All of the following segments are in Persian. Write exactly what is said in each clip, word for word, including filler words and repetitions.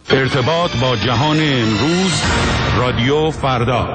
ارتباط با جهان امروز، رادیو فردا.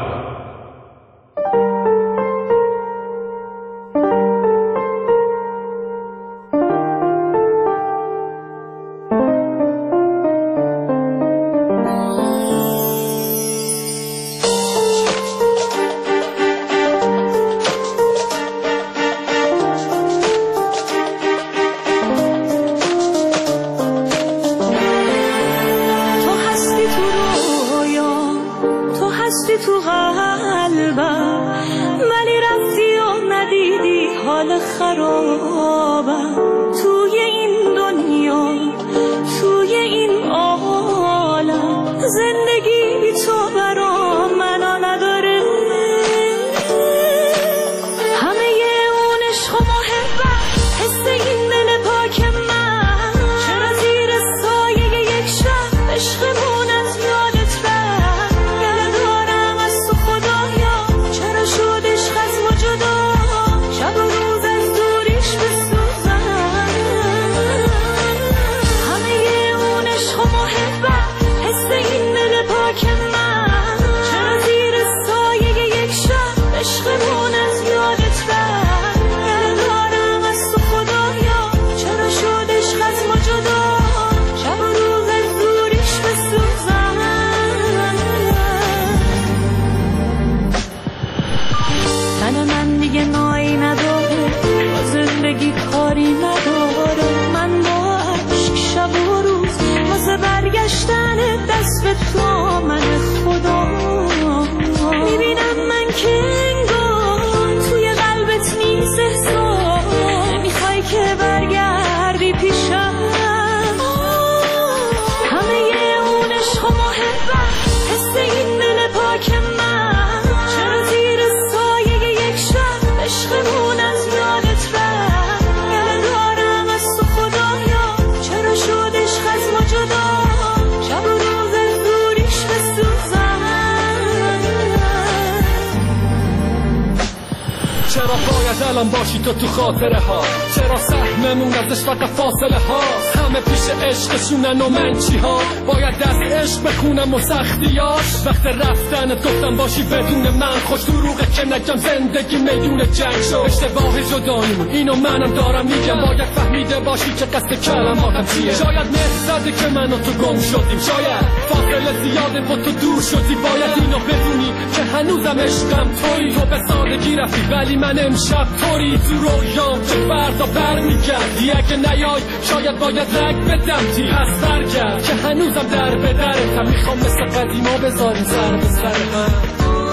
الان باشی تو تو خاطره ها، چرا سهممون ازش فقط فاصله ها؟ همه پیش عشقشونن و من چی ها؟ باید دست عشق بخونم و سختیاش. وقت رفتن گفتم باشی بدون من، خوش دروغه که نگم زندگی میدون جنگ شد. اشتباه جداییمون اینو منم دارم میگم، باید فهمیده باشی که قصد کلماتم چیه. شاید مهر زده که من و تو گم شدیم، شاید فاصله زیاده با تو دور شدی. باید اینو بدونی که هنوزم عشقم تویی. تو به سادگی رفتی ولی من امشب طوری تو رویام که فردا برمیگردی. اگه نیای شاید باید رگ بدم تی پس برگرد که هنوزم در به درتم. میخوام مثل قدیما بذاریم سر به سر هم.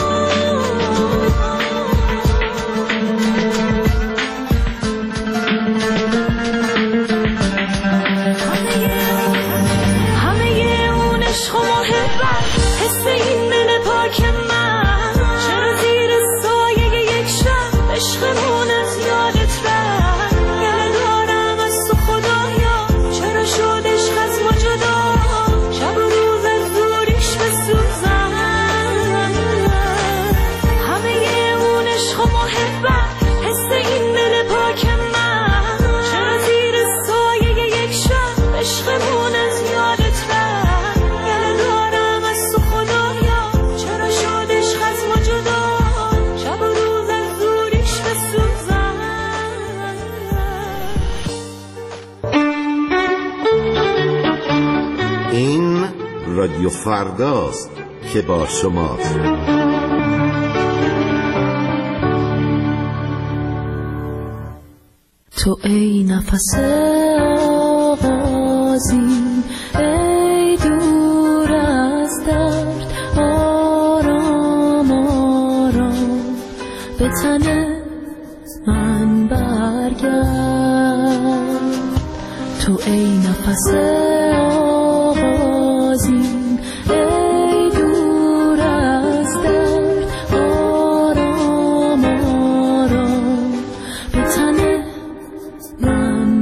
رادیو فرداست که با شماست. تو ای نفس آغازی، ای دور از درد، آرام آرام به تن من برگرد. تو ای نفس آغازی، ای دور از درد، آرام آرام به تن من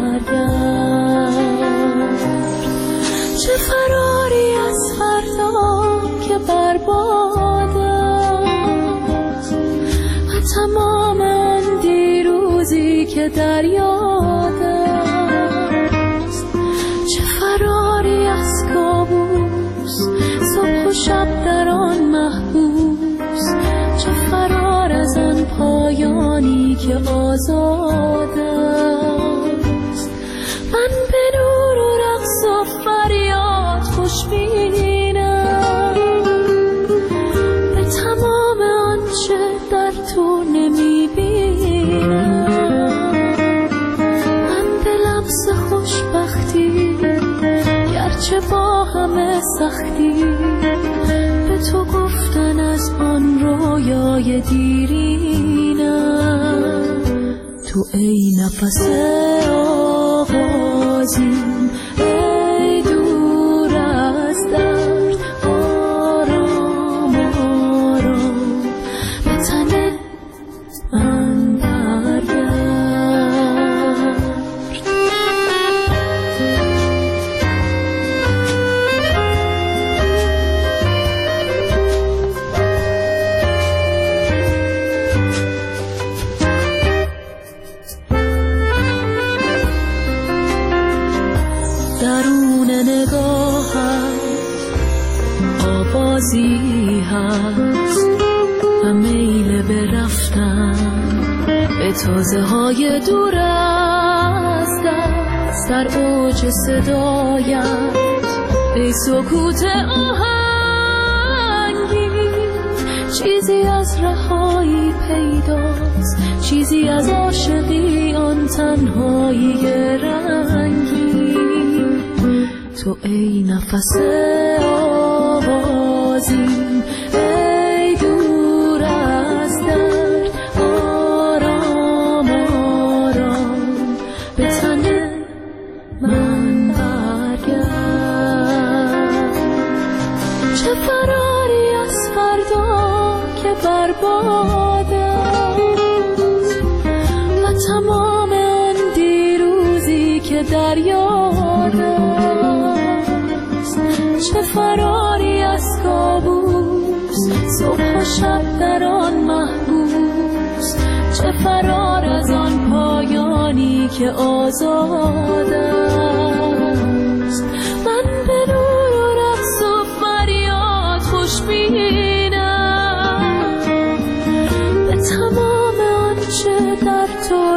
برگرد. چه فراری از فردا که برباد است و تمام آن دیروزی که در یاد است. چه فراری از کابوس صبح و شب در آن محبوس، چه فرار از آن پایانی که آزاد است. من به نور و رقص و فریاد خوشبینم، به تمام آنچه در تو نمیبینم. من به لمس خوشبختی گرچه با همه سختی، به تو گفتن از آن رویای دیرینم. تو ای نفس آغازین، ای دور از درد، آرام آرام به تن من برگرد. درون نگاهت آوازی هست و میل به رفتن به تازه های دور است. در اوج صدایت ای سکوت آهنگی، چیزی از رهایی پیداست، چیزی از عاشقی آن تنهایی رنگی. تو ای نفس آوازین، ای دور از درد، آرام آرام به تن من برگرد. چه فراری از فردا که برباد است و تمام آن دیروزی که در یاد است. چه فراری از کابوس، صبح و شب در آن محبوس، چه فرار از آن پایانی که آزاد است. من به نور و رقص و فریاد خوشبینم، به تمام آنچه در تو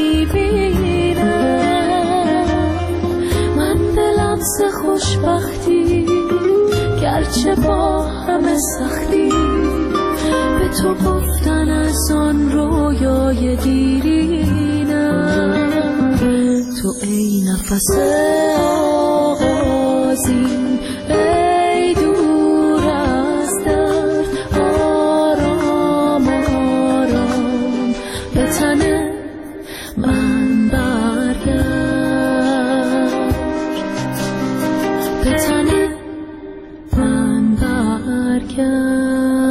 نمیبینم. من به لمس خوشبختی گرچه با همه سختی، به تو گفتن از آن رویای دیرینم. تو ای نفس آغازین، ای دور از درد، آرام آرام به تن من برگرد، به تن من برگرد.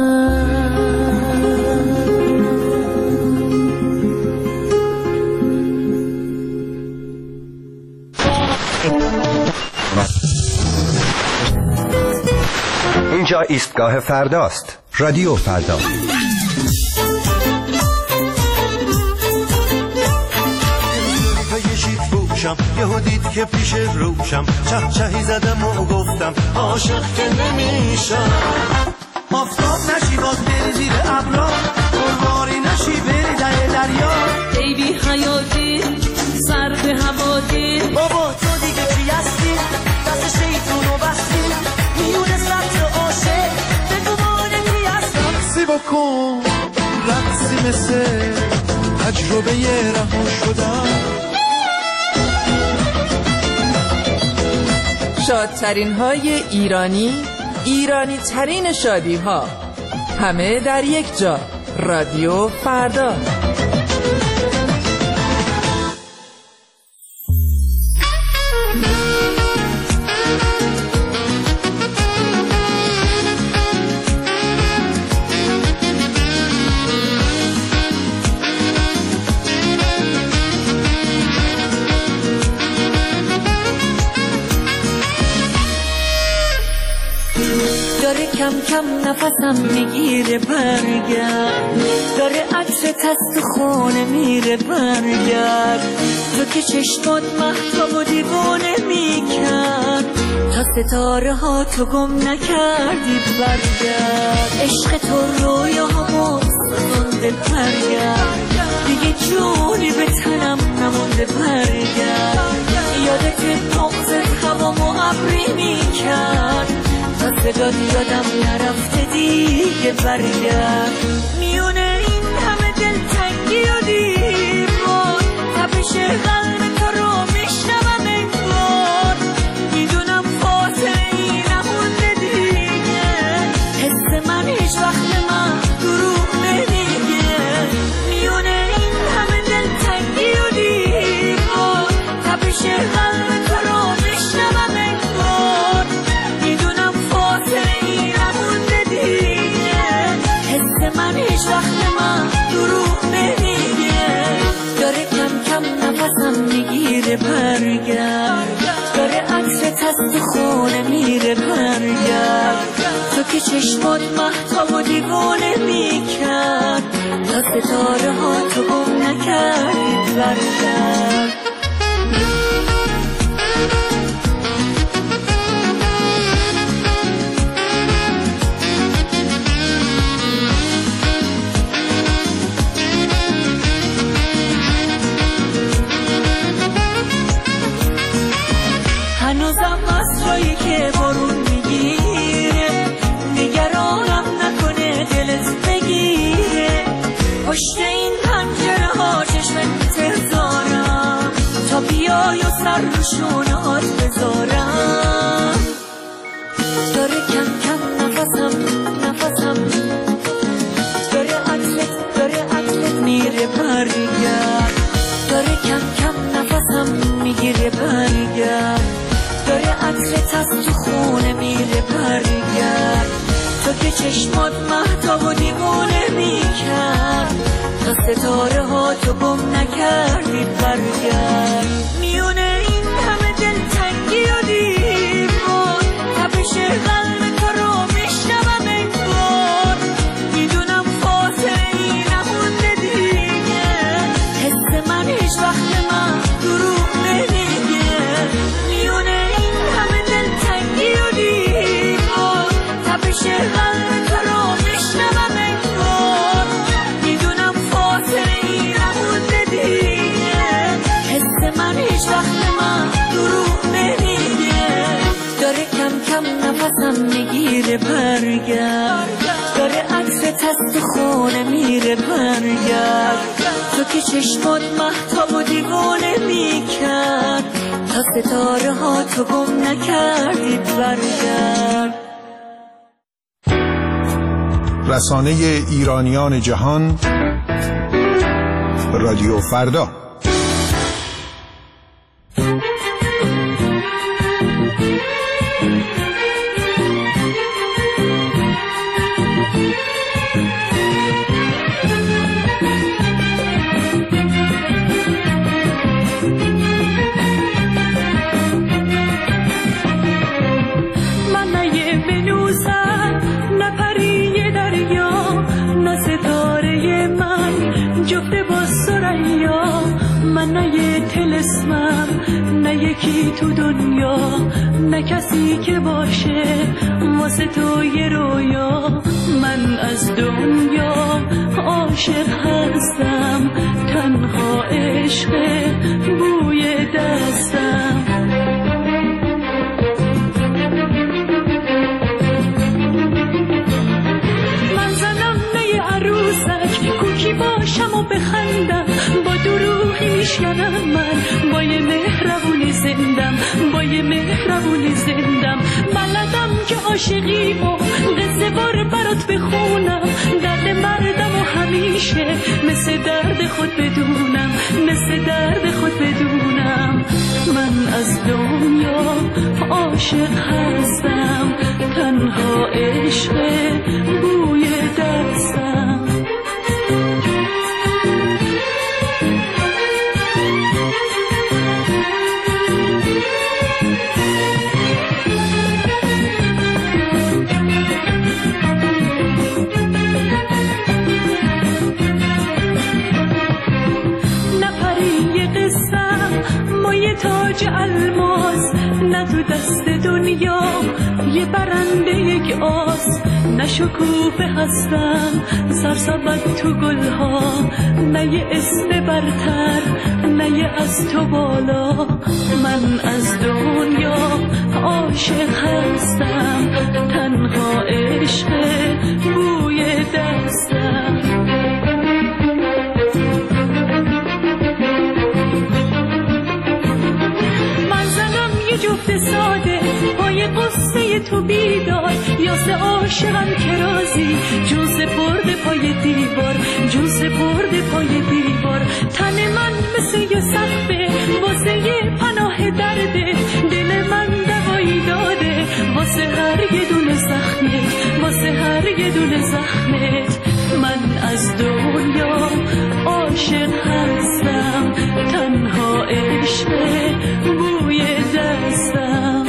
اینجا ایستگاه فرداست. رادیو فردا. یهو دید که پیش روشم، چه چهی زدم و گفتم عاشق که نمیشم. آفتاب نشی باز بری زیر ابرا، قرباری نشی بری در دریا. ای بی حیاتی سر به هوادی، بابا تو دیگه چی هستی؟ دست شیطون رو بستی، میونه سبز عاشق بگو مانتی هستم. سی بکن رقصی مثل تجربه رها شدن. شادترین های ایرانی، ایرانی ترین شادی ها، همه در یک جا. رادیو فردا. داره کم کم نفسم میگیره برگرد، داره عطر تست تو خونه میره برگرد. تو که چشمات مهتاب و دیوانه میکرد، تا ستاره ها تو گم نکردی برگرد، عشق تو رویامو سوزونده برگرد، دیگه جونی به تنم نمونده برگرد، یادت بغضت هوامو ابری میکرد، تا صدات یادم نرفته دیگه برگرد، میونه این همه دلتنگی و دیوار، تپش قلب تو رو میشنوم انگار، میدونم فاصله ای نمونده دیگه، حس من هیچ وقت من دروغ نمیگه، میونه این همه دلتنگی و دیوار، تپش قلب تو رو میشنوم انگار، میدونم فاصله ای نمونده دیگه، حس من هیچ وقت من دروغ نمیگه، داره کم کم نفسم میگیره برگرد، داره عکست از تو خونه میره برگرد، تو که چشمات مهتاب و دیوانه میکرد، تا ستاره ها تو گم نکردی برگرد. هنوزم مسرایی که بارون میگیره، نگرانم نکنه دلت بگیره، پشت این پنجره ها چشمت انتظارم، تا بیای و سر رو شونهات بذارم، داره کم کم نفسم نفسم داره عکست داره عکست میره برگرد، داره کم کم نفسم میگیره برگرد، داره عطرت از تو خونه میره برگرد، تو که چشمات مهتاب و دیوونه میکرد، تا ستاره ها تو گم نکردی برگرد، میونه این همه دلتنگی و دیوار، تپش قلب تو رو میشنوم انگار، میدونم فاصله ای نمونده دیگه، حس من هیچ وقت من دروغ نمیگه، میونه این همه دلتنگی و دیوار، تپش قلب تو رو میشنوم انگار، میدونم فاصله ای نمونده دیگه، حس من هیچ وقت من دروغ نمیگه، داره کم کم نفسم میگیره برگرد، داره عکست از تو خونه میره برگرد، تو که چشمات مهتاب و دیوانه میکرد، تا ستاره ها تو گم نکردی برگرد. رسانه ایرانیان جهان، رادیو فردا. نه یکی تو دنیا، نه کسی که باشه واسه تو یه رویا، من از دنیا عاشق هستم، تنها عشق بوی دستم، من زنم نه عروسک کوکی باشم و بخندم، با دروغی میشکنم من با یه مهربونی زندم، با یه مهربونی زندم، بلدم که عاشقی و قصه بار برات بخونم، درد مردم و همیشه مثل درد خود بدونم، مثل درد خود بدونم، من از دنیا عاشق هستم، تنها عشق بوی دستم. تاج الماس نه تو دست دنیا یه برنده یک آس، نه شکوفه هستم سرسبد تو گلها، نه یه اسم برتر نه یه از تو بالا. من از دنیا عاشق هستم، تنها عشق بوی دستم. من زنم یه جفت ساده پای قصه تو بیدار، یاسه عاشقم که رازی جوز برده پای دیوار، جوز برده پای دیوار. تن من مثل یه سقفه واسه یه پناه درده، دل من دوایی داده واسه هر یه دونه زخمه، واسه هر یه دونه زخمه. من از دنیا عاشق هستم، تنها عشق بوی دستم.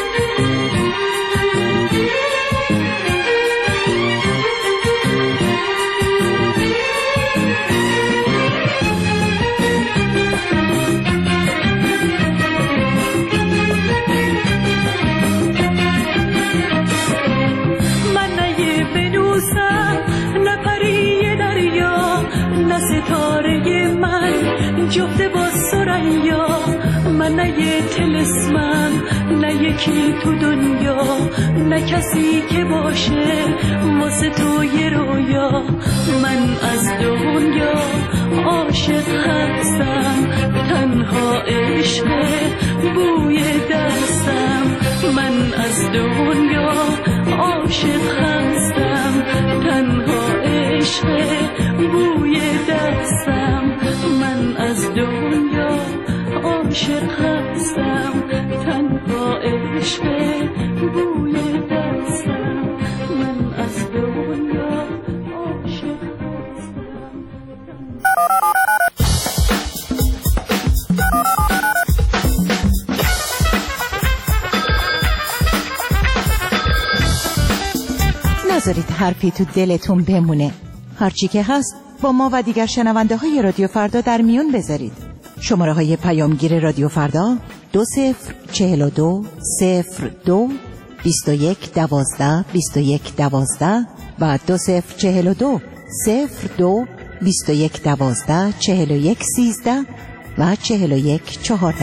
ستاره من جفته با سریا، من نه یه تلسمم نه یکی تو دنیا، نه کسی که باشه واسه تو یه رویا. من از دنیا عاشق هستم، تنها عشق بوی دستم. من از دنیا عاشق هستم، تنها عشق بوی دستم. من از دنیا عاشق هستم، تنها عشق بوی دستم. من از دنیا عاشق هستم. نذارید حرفی تو دلتون بمونه. هرچی که هست با ما و دیگر شنونده های رادیو فردا در میون بذارید. شماره های پیامگیر رادیو فردا دو صفر چهل و دو صفر دو بیست و یک دوازده بیست و یک دوازده و دو صفر چهل و دو صفر دو بیست و یک دوازده چهل و یک سیزده و چهل و یک چهارده.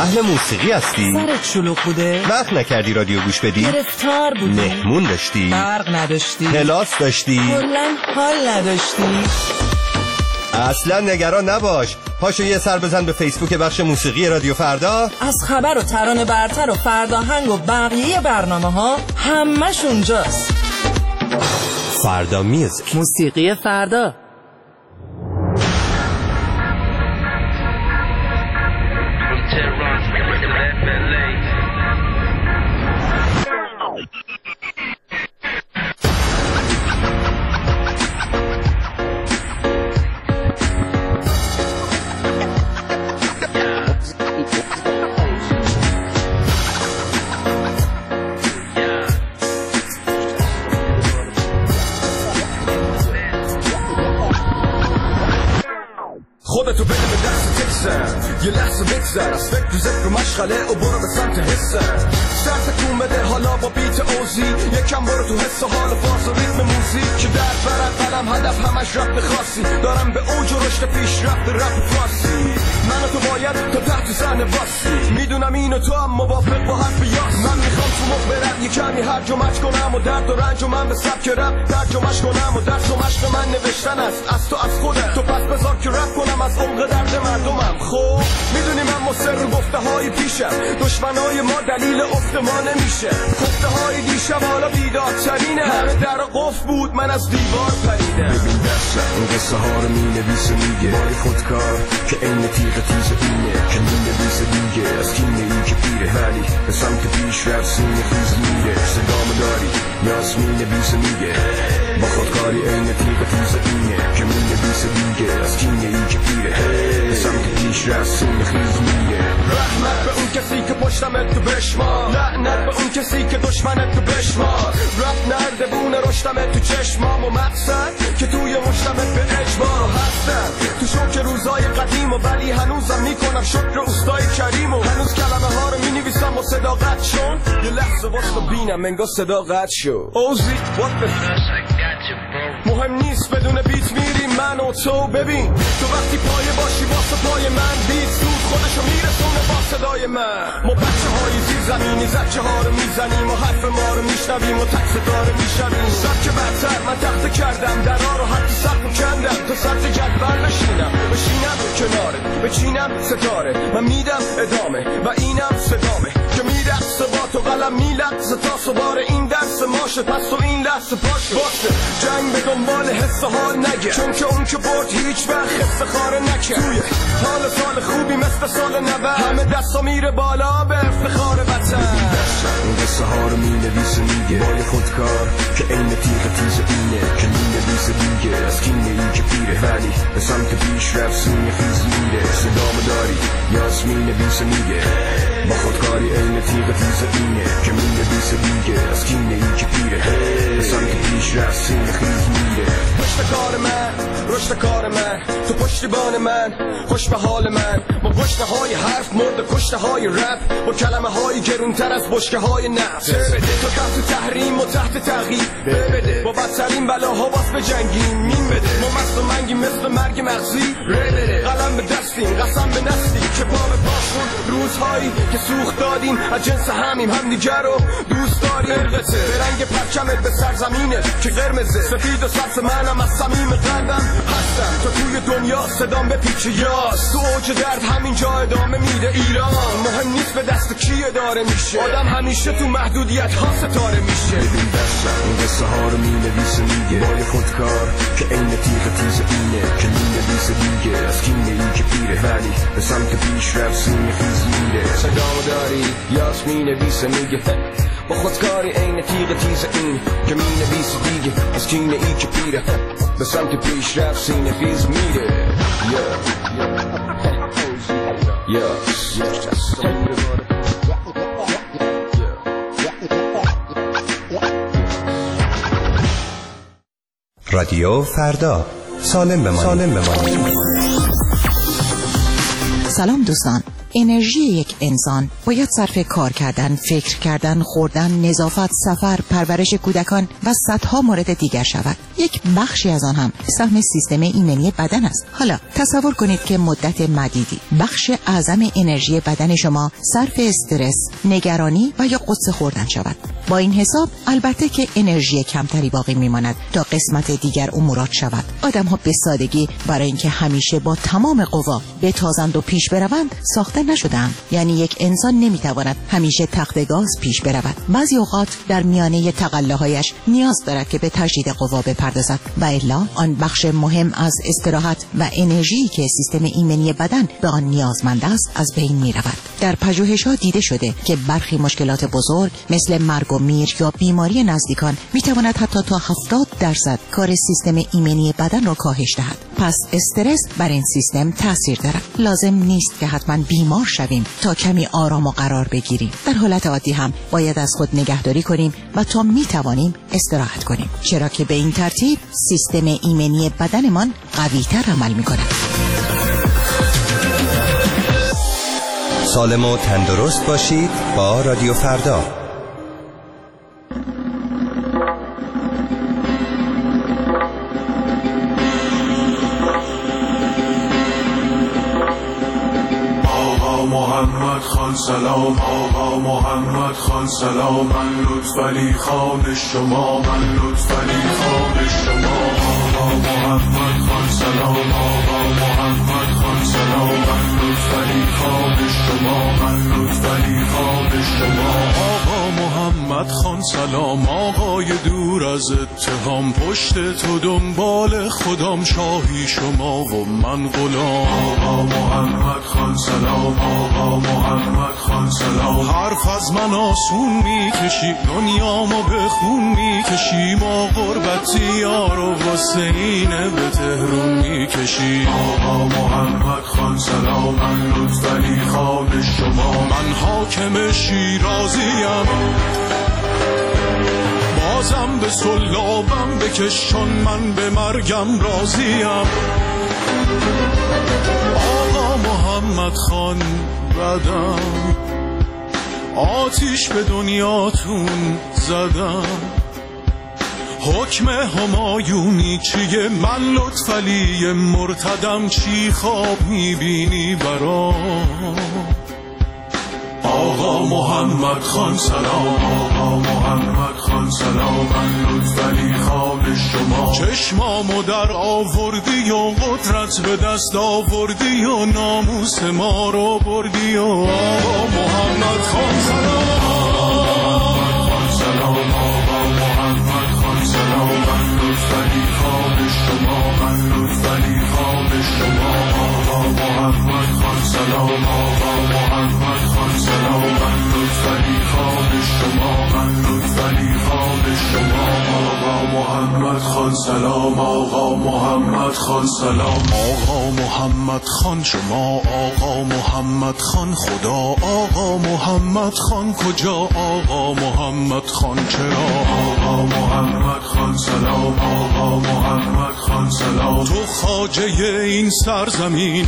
اهل موسیقی هستی؟ سرت شلوغ بوده؟ وقت نکردی رادیو گوش بدی؟ گرفتار بودی؟ مهمون داشتی؟ برق نداشتی؟ کلاس داشتی؟ کلاً حال نداشتی؟ اصلا نگران نباش، پاشو یه سر بزن به فیسبوک بخش موسیقی رادیو فردا. از خبر و ترانه برتر و فرداهنگ و بقیه برنامه ها همش اونجاست. فردا میوزیک، موسیقی فردا. خودتو بده به دست تکسر، یه لحظه بگذر از فکر و ذکر و مشغله و برو به سمت حسر. سر تکون بده حالا با بیت اوزی، یکم برو تو حس و حال و فاز و ریتم موزیک که در برد قلم هدف همش رفت خاصی. دارم به اوج و رشد پیش رفت رفت فارسی. من و تو باید تا تحت صحنه باسی، میدونم اینو تو هم موافق با حرف یاس. من میخوام تو مخ برم یه کمی هرج و مج کنم و درد و رنج و من به سبک رپ ترجمه‌اش کنم و درس و مشق من نوشتن است از تو از خودت. تو پس بذار که رپ کنم از عمق درد مردمم. خب میدونی من مصر گفته های پیشم، دشمنای ما دلیل افت ما نمیشه. گفته های دیشب حالا بیدارترینه، همه در قفل بود من از دیوار پریدم. ببین دستم این قصه ها رو می نویسه میگه بای خودکار که این تیغ تیز اینه که می نویسه دیگه از کینه این که پیره ولی به سمت پیش رفت سینه خیز میره. صدام داری یاس می نویسه میگه با خودکاری این تیغ تیز اینه که می نویسه دیگه از کینه این که پیره به سمت پیش رفت سینه خیز میره. رحمت به اون کسی که پشتمت تو بشمار، لعنت به اون کسی که دشمنت تو بشمار. رفت نرده بونه رشتمت تو چشمام و مقصد که توی مشتمت به اجبار هستم. تو شوک روزای قدیم و ولی هنوزم میکنم شکر اوستای کریم و هنوز کلمه ها رو مینویسم با صداقت شون. یه لحظه واسه بینم انگار صداقت شو. اوزی what the مهم نیست بدون بیت میریم من و تو. ببین تو وقتی پایه باشی واسه پای من بیت زود خودشو میرسونه با صدای من. ما بچه های زیر زمینی زچه ها رو میزنیم و حرف ما رو میشنویم و تک صدا رو میشنویم. سبک برتر من تخته کردم درها رو حتی سقف کندم تا سطح جدول بشینم بشینم کناره بچینم ستاره. من میدم ادامه و اینم صدامه که میرقصه با تو قلم میلقصه تا سوار این درس ماشه. پس تو این لحظه پاشه واسه جنگ به دنبال حس حال نگه، چون که اون که برد هیچ وقت حس خاره نکه. توی حال سال خوبی مثل سال نوه همه دستا میره بالا به افتخار وطن. این قصه ها رو می نویسه میگه بای خودکار که این تیغ تیز اینه که می نویسه دیگه از کینه این که پیره ولی به سمت پیش رفت سینه خیز میره. صدام داری یاس می نویسه میگه با خودکاری این تیغ تیز اینه که می نویسه دیگه از کینه این که پیره به سمت پیش رفت سینه خیز میره. پشت کار من رشد کار من تو پشتیبان من خوش به حال من با پشت های حرف مرد کشته های رپ با کلمه های گرونتر از بشکه های نفت. بده تو تحت تحریم و تحت تغییر بده با بدترین بلاها باز به جنگیم مین بده. ما مست و منگیم مثل مرگ مغزی بده قلم به دستیم قسم به نستیم که پا به پاشون روزهایی که سوخت دادیم از جنس همیم هم دیگر رو دوست داریم. برقته به رنگ پرچمت به سرزمینه که قرمزه سفید و سبز منم از صمیم قلبم هستم تا توی دنیا صدام به پیچ یاس. تو اوج درد همینجا ادامه میده ایران. مهم نیست به دست کی اداره میشه، آدم همیشه تو محدودیت ها ستاره میشه. ببین دستم این قصه ها رو می نویسه میگه بای خودکار که این تیغ تیز اینه که می نویسه دیگه از کینه این که پیره ولی به سمت پیش رفت سینه خیز میره. صدام داری یاس می نویسه میگه با خودکاری این تیغ تیز این که می نویسه دیگه از کینه این که پیره به سمت پیش رفت سینه خیز میره. رادیو فردا، سالم بمانید. سالم بمانید. سلام دوستان، انرژی یک انسان باید صرف کار کردن، فکر کردن، خوردن، نظافت، سفر، پرورش کودکان و صدها مورد دیگر شود. یک بخشی از آن هم سهم سیستم ایمنی بدن است. حالا تصور کنید که مدت مدیدی بخش اعظم انرژی بدن شما صرف استرس، نگرانی و یا قصه خوردن شود. با این حساب البته که انرژی کمتری باقی میماند تا قسمت دیگر امورات شود. آدم ها به سادگی برای اینکه همیشه با تمام قوا بتازند و پیش بروند ساخته نشدند. یعنی یک انسان نمیتواند همیشه تخت گاز پیش برود. بعضی اوقات در میانه تقلاهایش نیاز دارد که به تجدید قوا بپردازد و الا آن بخش مهم از استراحت و انرژی که سیستم ایمنی بدن به آن نیازمند است از بین میرود. در پژوهش‌ها دیده شده که برخی مشکلات بزرگ مثل مرگ و میر یا بیماری نزدیکان میتواند حتی تا هفتاد درصد کار سیستم ایمنی بدن را کاهش دهد. پس استرس بر این سیستم تاثیر دارد. لازم نیست که حتما بیمار شویم تا کمی آرام و قرار بگیریم. در حالت عادی هم باید از خود نگهداری کنیم و تا میتوانیم استراحت کنیم، چرا که به این ترتیب سیستم ایمنی بدنمان قوی‌تر عمل میکند. سالم و تندرست باشید با رادیو فردا. محمد خان سلام، آقا محمد خان سلام، من لطفعلی خان شما، من لطفعلی خان شما. آقا محمد خان سلام، آقا محمد خان سلام، من لطفعلی خان شما، من لطفعلی خان شما. آقا محمد خان سلام، آقای دور از اتهام، پشت تو دنبال خودم، شاهی شما و من غلام. آقا محمد خان سلام، آقا محمد خان سلام، حرف از من آسون میکشی، دنیامو به خون میکشی، ما غربتی یار و حسینه به تهرون میکشی. آقا محمد خان سلام، من لطفعلی خان شما، من حاکم شیرازیم، بازم به سلابم بکشون، من به مرگم راضیم. آقا محمد خان بدم، آتیش به دنیاتون زدم، حکم همایونی چیه؟ من لطفعلی مرتدم، چی خواب میبینی برام؟ آقا محمد خان سلام، آقا محمد خان سلام، من لطفعلی خان شما، چشمامو در آوردی و قدرت به دست آوردی و ناموس ما رو بردی و آقا محمد خان سلام، آقا محمد خان سلام، آقا محمد خان سلام، من لطفعلی خان شما، من لطفعلی خان شما. آقا محمد خان سلام، آقا محمد خان سلام، من لطفعلی خان شما، من لطفعلی خان شما. آقا محمد خان سلام، آقا محمد خان سلام، آقا محمد خان شما، آقا محمد خان خدا، آقا محمد خان کجا، آقا محمد خان چرا؟ آقا محمد خان سلام، آقا محمد خان سلام، تو خواجه این سرزمین،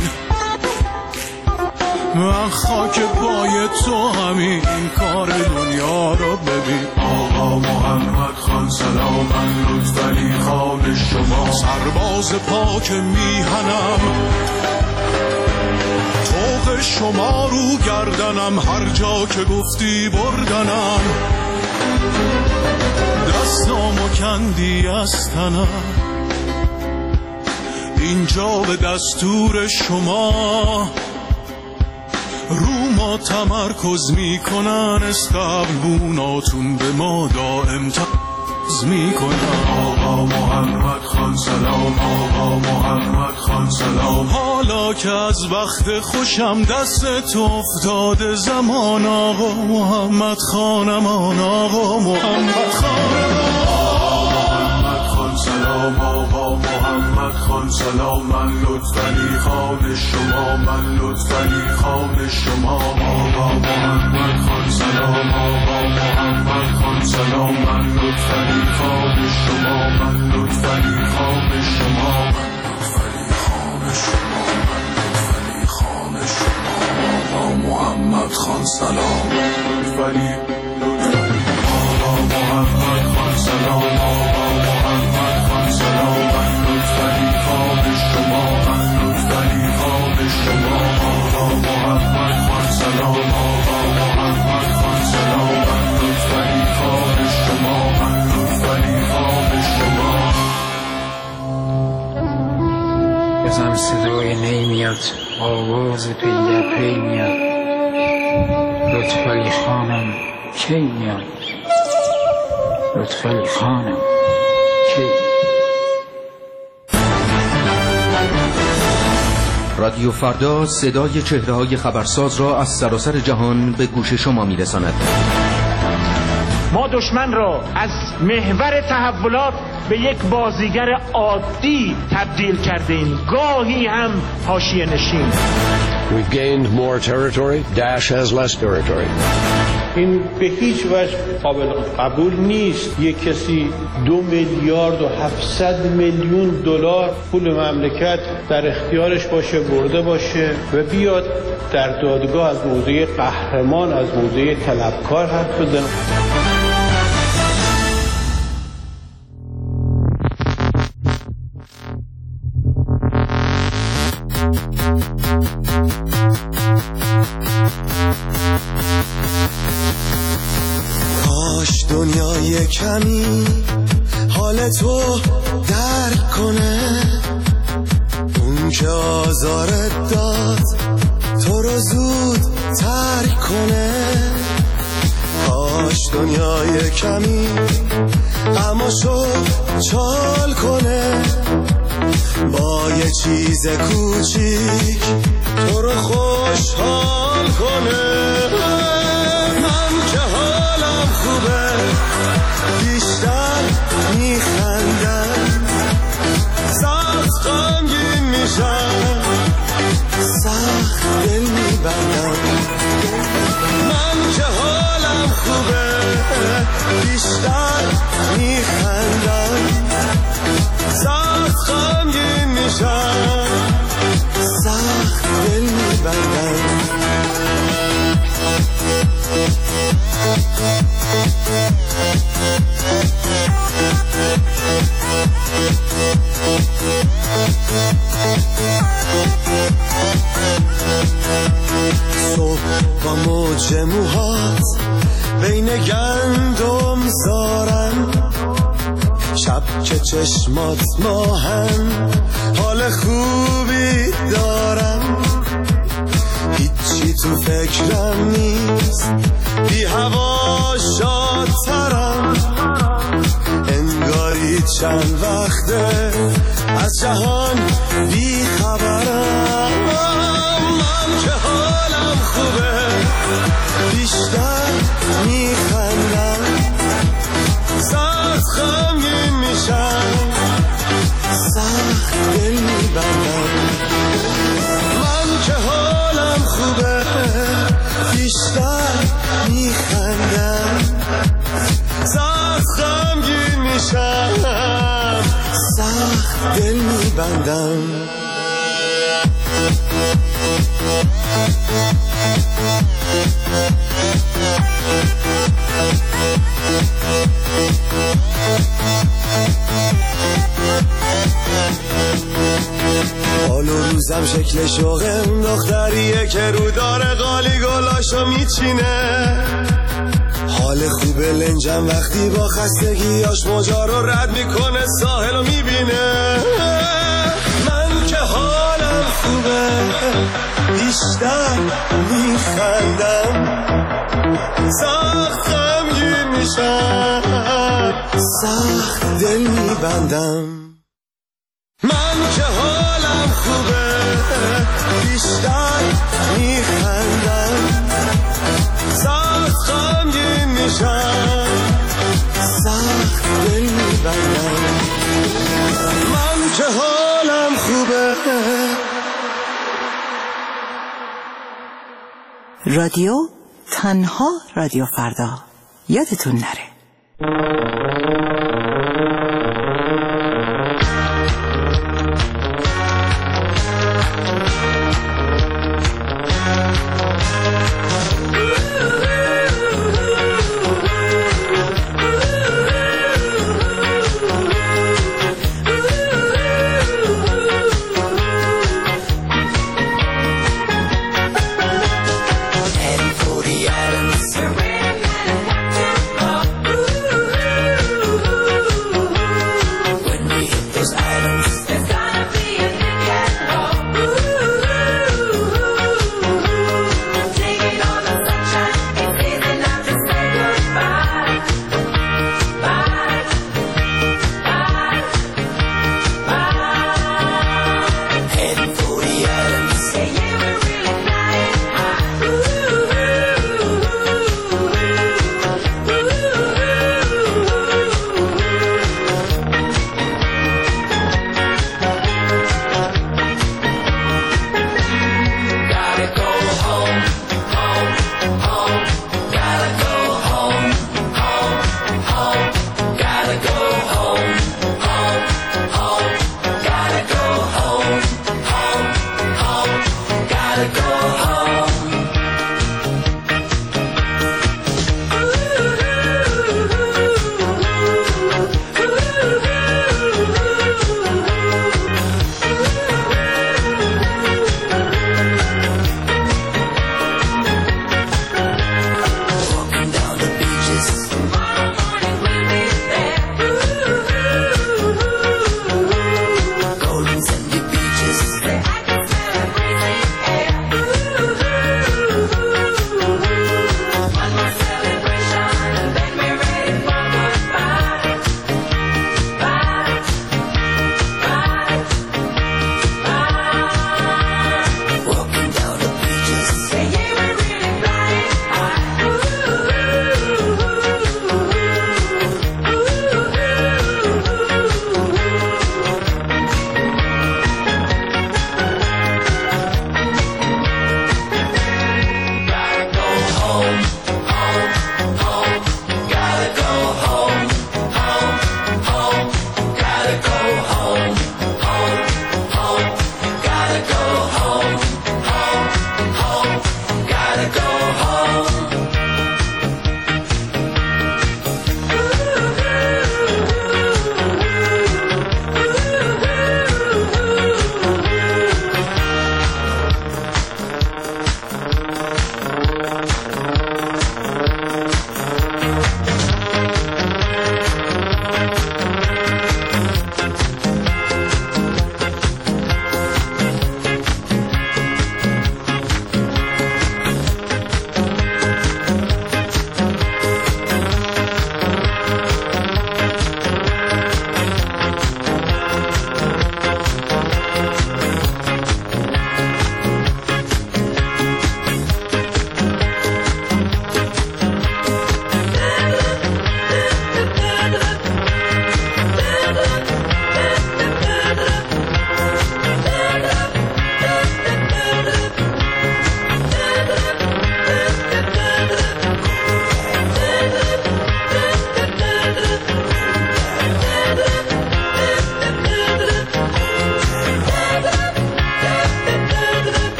من خاک پای تو همین کار دنیا رو ببین. آقا محمد خان سلام، من لطفعلی خان شما، سرباز پاک میهنم، طوق شما رو گردنم، هر جا که گفتی بردنم، دستامو کندی از تنم، اینجا به دستور شما رو ما تمرکز میکنن، استقبوناتون به ما دائم تمرکز میکنن. آقا محمد خان سلام، آقا محمد خان سلام، حالا که از وقت خوشم دست تو افتاده زمان، آقا محمد خانمان، آقا محمد خانمان، سلام، آقا محمد خان سلام، من لطفعلی خان شما، من لطفعلی خان شما. آقا محمد خان سلام، آقا محمد خان سلام، من لطفعلی خان شما، من لطفعلی خان شما، من لطفعلی خان شما، من لطفعلی خان شما. آقا لطفلی آقا محمد خان سلام آقا محمد خان سلام من لطفلی خواب شما من لطفلی خواب شما آقا محمد خان سلام آقا محمد خان سلام من لطفلی خواب شما من لطفلی خواب شما بزن صدای نی میاد آواز پی در پی میاد لطفعلی خانم کی میاد لطفعلی خانم کی. رادیو فردا صدای چهره‌های خبرساز را از سراسر جهان به گوش شما میرساند. ما دشمن را از محور تحولات به یک بازیگر عادی تبدیل کردیم، گاهی هم حاشیه نشین. We've gained more territory. Daesh has less territory. این به هیچ وجه قابل قبول نیست یک کسی دو میلیارد و هفتصد میلیون دلار پول مملکت در اختیارش باشه، برده باشه و بیاد در دادگاه از موضع قهرمان، از موضع طلبکار حرف بزنه. کاش دنیای کمی حال تو درک کنه، اون که آزارت داد تو رو زود ترک کنه. کاش دنیای کمی غماشو چال کنه، با یه چیز کوچیک تو رو خوشحال کنه. من که حالم خوبه بیشتر میخندم، سخت غمگین میشم، سخت دل میبندم. من که حالم خوبه بیشتر میخندم، سخت غمگین میشم، سخت دل میبندم. صبح با موج موهات بین گندم زارم، شب که چشمات ماهم حال خوبی دارم. هیچی تو فکرم نیست، بی هوا شادترم، انگاری چند وقته از جهان بی خبرم. من که حالم خوبه بیشتر میخندم، سخت غمگین میشم، سخت دل میبندم. من که حالم خوبه بیشتر میخندم، سخت غمگین میشم، سخت دل میبندم. حال و روزم شکل شوقم دختریه که رو داره قالی گلاشو میچینه. حال خوبه لنجم وقتی با خستگیاش موجا رو رد میکنه، ساحل رو میبینه. من که حالم خوبه بیشتر میخندم، سخت غمگین میشم، سخت دل میبندم. من که حالم خوبه بیشتر میخندم، سخت غمگین میشم، سخت دل میبندم. من که حالم خوبه. رادیو تنها رادیو فردا، یادتون نره.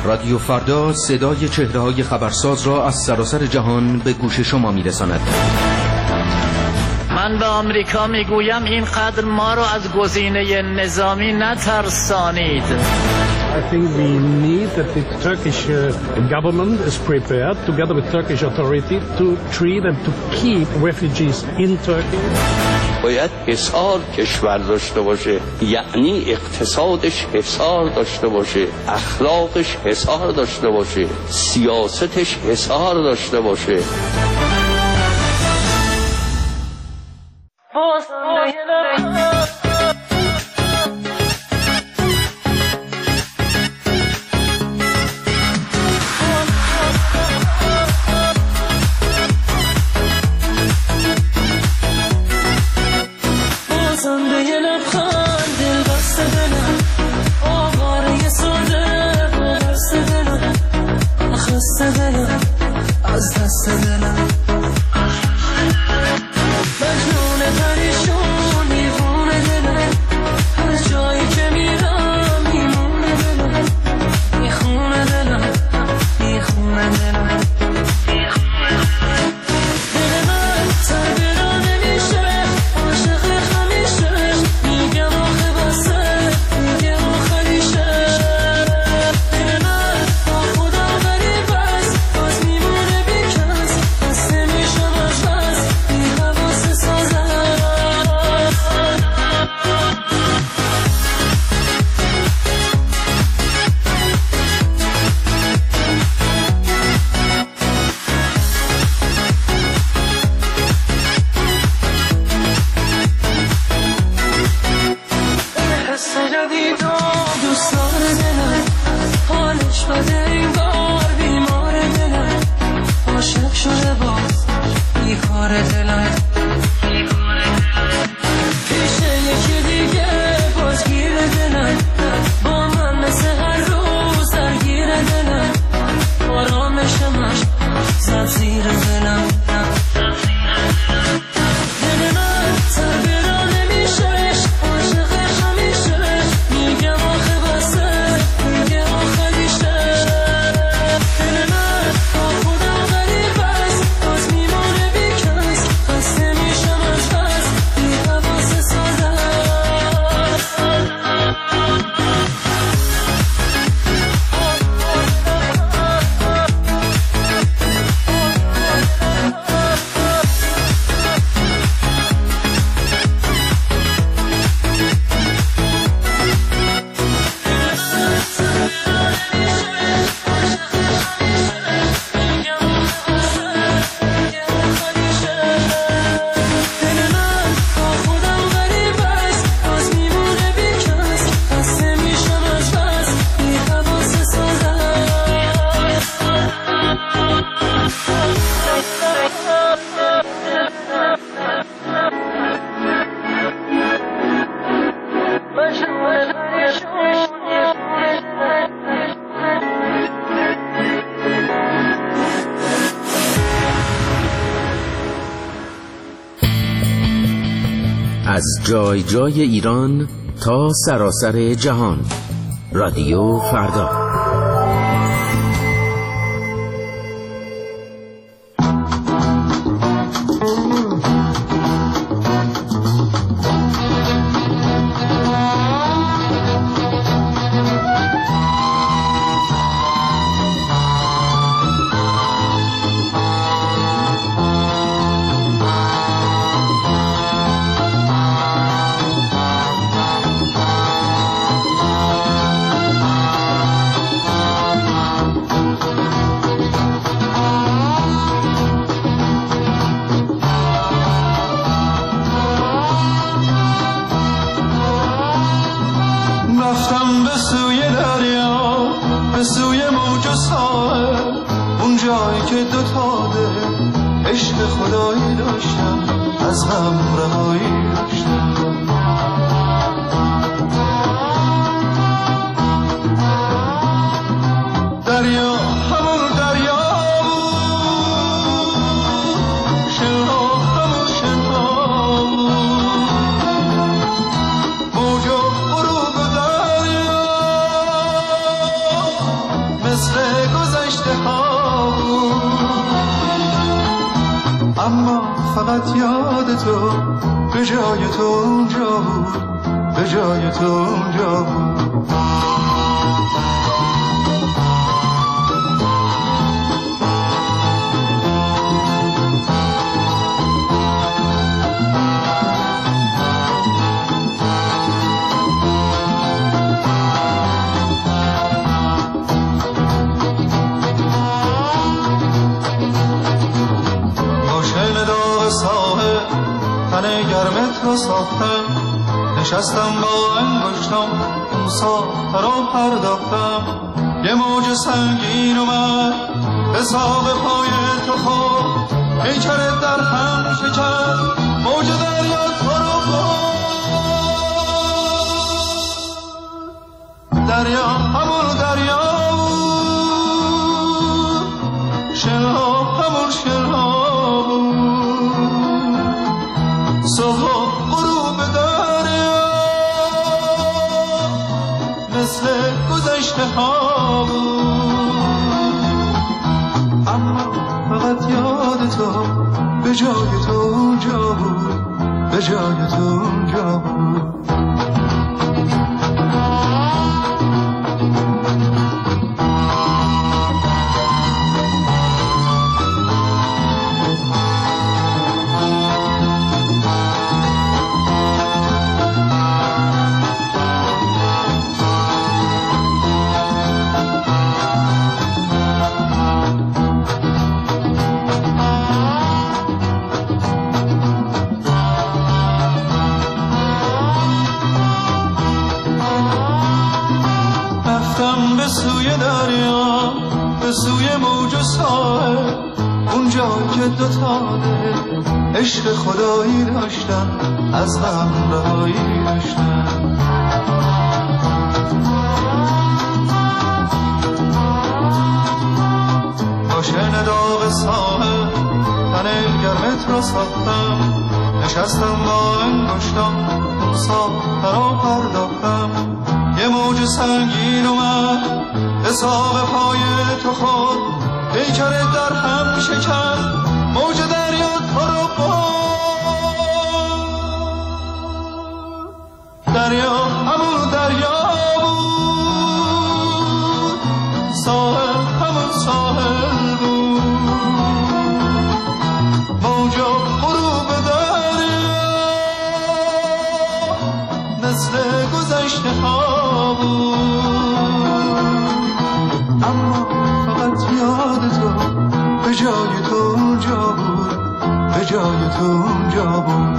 رادیو فردا صدای چهره‌های خبرساز را از سراسر جهان به گوش شما می‌رساند. من به آمریکا میگویم اینقدر ما رو از گزینه نظامی نترسانید. I think we need that the Turkish uh, government is prepared together with Turkish authority to treat and to keep refugees in Turkey. باید حصار کشور داشته باشه، یعنی اقتصادش حصار داشته باشه، اخلاقش حصار داشته باشه، سیاستش حصار داشته باشه. از جای جای ایران تا سراسر جهان، رادیو فردا. مثل فقط یاد تو به جای تو اونجا بود، به جای تو اونجا بود. تن گرمت رو ساختم، نشستم با انگشتم اون ساخته رو پرداختم. یه موج سنگین اومد به ساق پای تو خورد، پیکرت در هم شکست، موج دریا تو رو برد. دریا همون دریا بود، شنها همون شنها بود. صبح غروب دریا مثل گذشته ها بود، اما فقط یاد تو به جای تو اونجا بود، به جای تو اونجا بود. به سوی دریا، به سوی موج و ساحل، اونجا که دوتانه عشق خدایی داشتن، از غم رهایی داشتن. با شن داغ ساحل تن گرمت رو ساختم، نشستم با انگشتم اون ساخته رو پرداختم. یه موج سنگین اومد به ساق پای تو خود، پیکرت در هم شکست، موج دریا تو رو برد. دریا همون دریا بود، ساحل همون ساحل بود. موج غروب دریا مثل گذشته ها بود، اما فقط یاد تو به جای تو اونجا بود، به جای تو اونجا بود.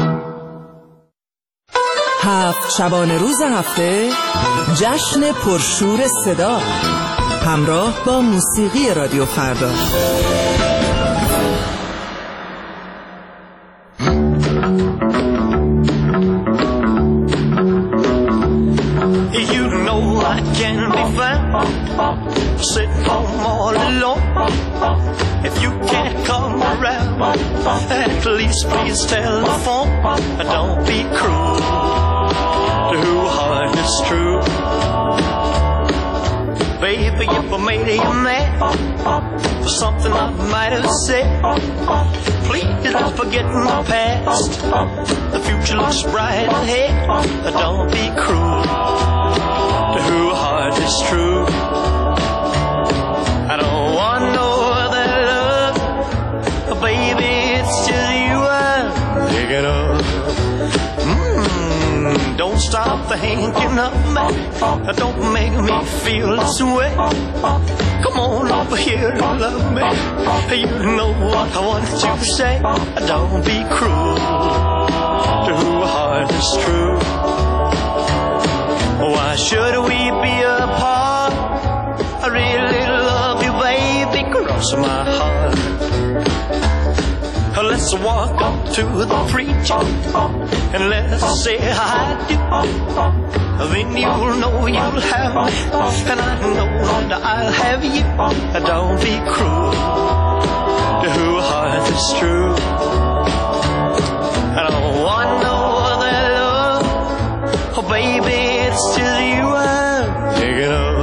هفت شبانه روز هفته جشن پرشور صدا همراه با موسیقی رادیو فردا. Sitting home all alone. If you can't come around, at least please telephone. Don't be cruel to who heart is true. Baby, if I made you mad for something I might have said, please don't forget the past. The future looks bright ahead. Don't be cruel to who heart is true. I don't want no other love, baby, it's just you I'm thinking of. Mm, don't stop thinking of me, don't make me feel this way. Come on over here and love me, you know what I want to say. Don't be cruel to who heart is true. Why should we be apart? I really love you, baby, cross my heart. Let's walk up to the preacher and let's say I do. Then you'll know you'll have me, and I know that I'll have you. Don't be cruel to who heart is true. I don't want no other love, oh baby, it's just you I'm thinking of.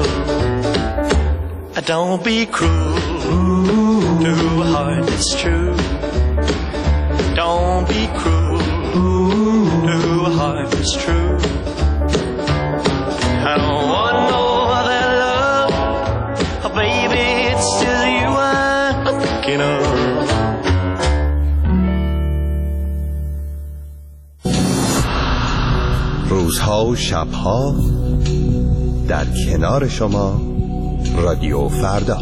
Don't be cruel to who heart is true. Don't روزها و شبها در کنار شما رادیو فردا.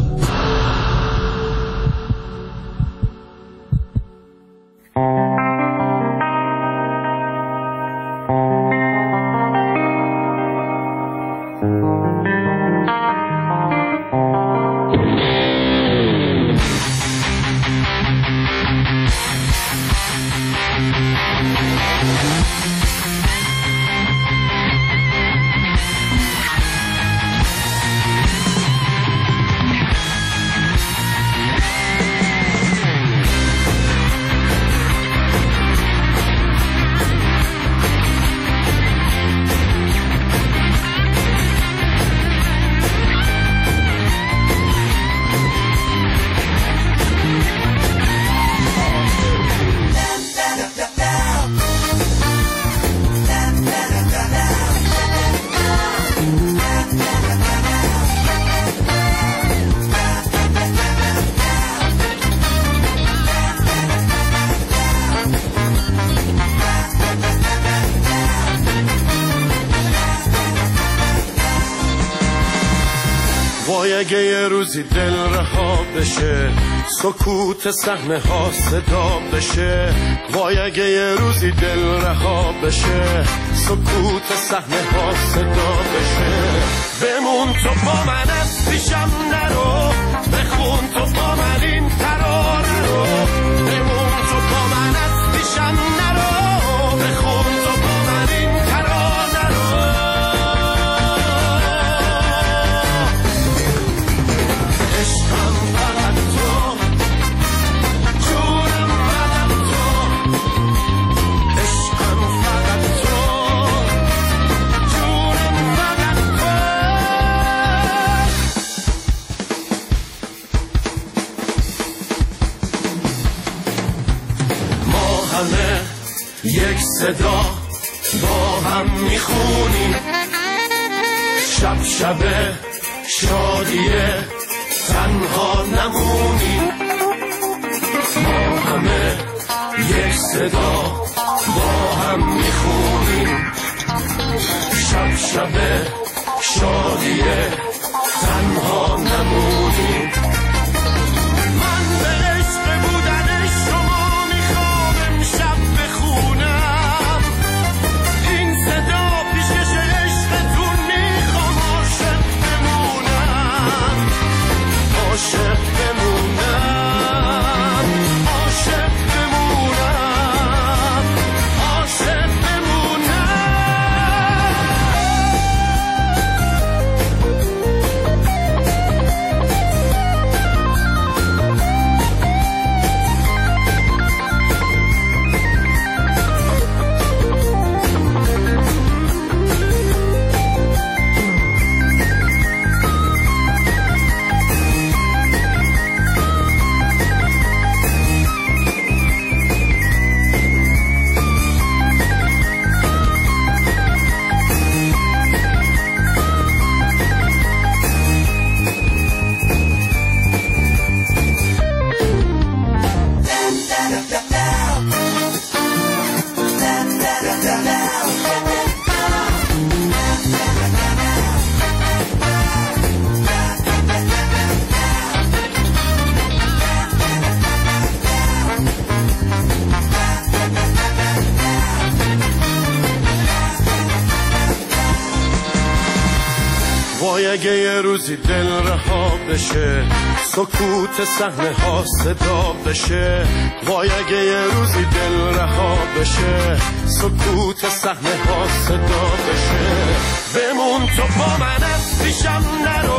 وای اگه یه روزی دل رها بشه، سکوت صحنه ها صدا بشه. وای اگه یه روزی دل رها بشه، سکوت صحنه ها صدا بشه. بمون تو با من از پیشم نرو، بخون تو با من این ترانه رو. بمون تو با من از پیشم نرو، بخون تو با من این ترانه رو. عشقم فقط تو، جونم فقط تو. عشقم فقط تو، جونم فقط تو. ما همه یک صدا با هم میخونیم، شب شب شادیه تنها نمونیم. ما همه یک صدا با هم میخونیم، شب شب شادیه تنها نمونیم. من به عشق بودن شما میخوام امشب بخونم، این صدا پیشکش عشقتون میخوام عاشق بمونم، عاشق بمونم، عاشق بمونم، عاشق بمونم. وای اگه یه روزی دل رها بشه، سکوت صحنه ها صدا بشه. وای اگه یه روزی دل رها بشه، سکوت صحنه ها صدا بشه. بمون تو با من از پیشم نرو،